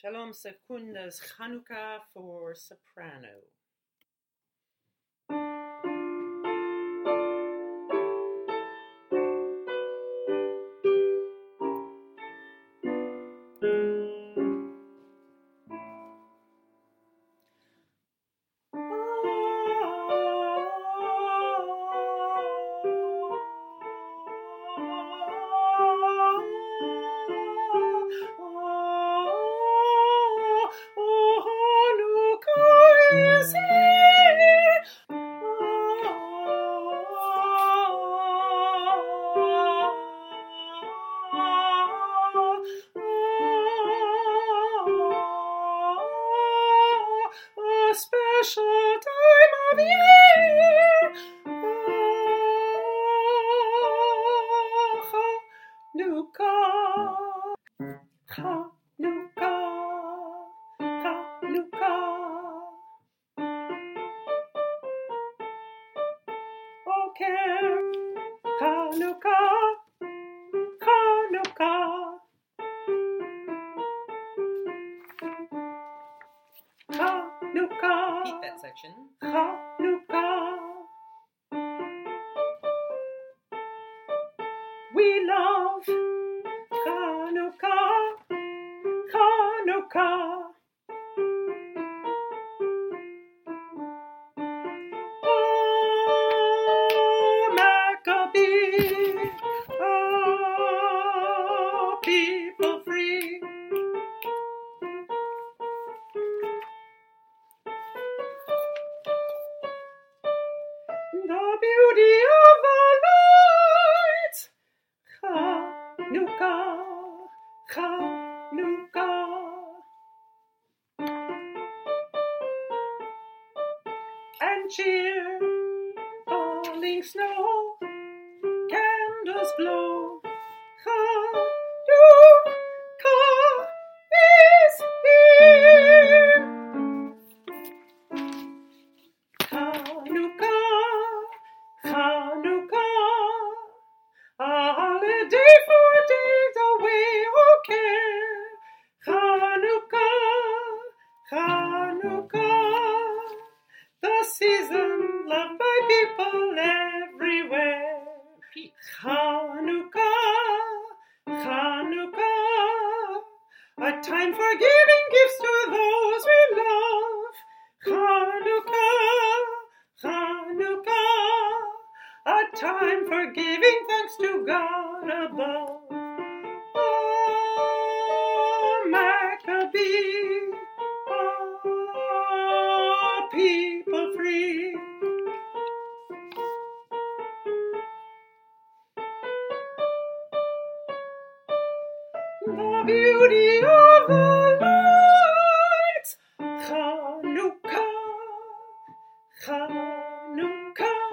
Shalom Secunda's Chanukah for soprano. A special time of year. Chanukah, Chanukah, Chanukah. Okay, Chanukah, Chanukah, Chanukah. Repeat that section. Chanukah. We love Chanukah, Chanukah. Oh, Maccabee, oh, people free. The beauty of the light, Chanukah, Chanukah. And cheer, falling snow, candles glow. Chanukah is here. Chanukah, Chanukah, a holiday for days away all care. Chanukah, Chanukah, the season loved by people everywhere. Repeat. Chanukah, Chanukah, a time for giving gifts to those we love. Chanukah, Chanukah, a time for giving thanks to God above. Oh, Maccabee, oh, people free. The beauty of the light, Chanukah, Chanukah.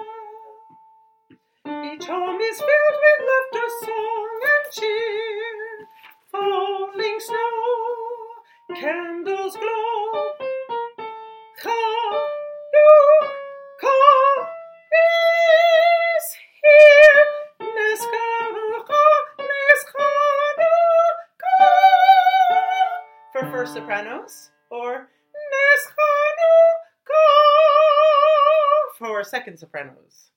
Each home is filled with laughter, song, and cheer. Falling snow, candles glow. Chanukah is here. Nes Chanukah. For first sopranos, or Nes Chanukah for second sopranos.